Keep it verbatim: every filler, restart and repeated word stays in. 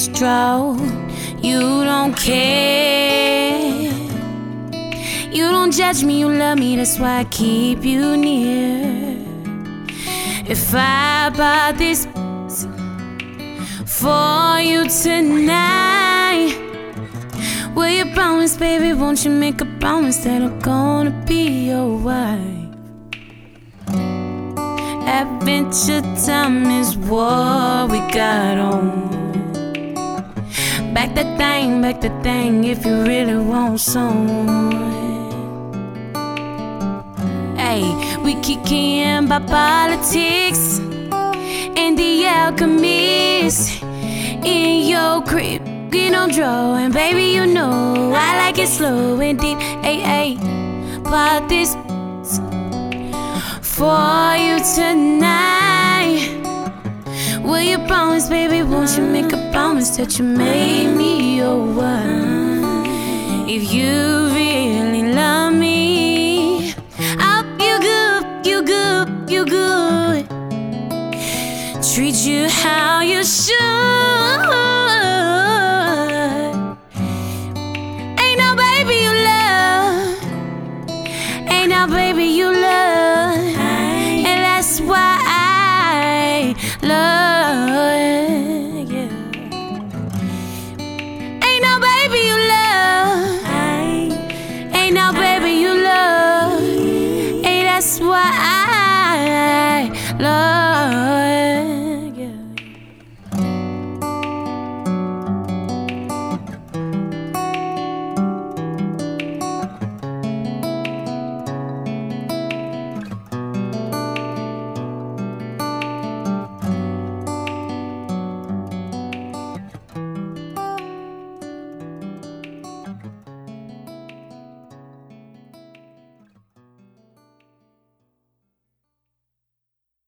distraught. You don't care. You don't judge me, you love me, that's why I keep you near. If I bought this for you tonight, will you promise, baby, won't you make a promise that I'm gonna be your wife? Adventure time is what we got on. Back that thing, back that thing if you really want some. Hey, we kicking by politics and the alchemist in your crib. You know, drawing, baby, you know I like it slow and deep. Ay, ay, bought this for you tonight. Will you promise, baby, won't you make a promise that you made me your wife? If you really love me, I'll you good, you good, you good. Treat you how you should. Ain't no baby you love, ain't no baby you love, and that's why I love it.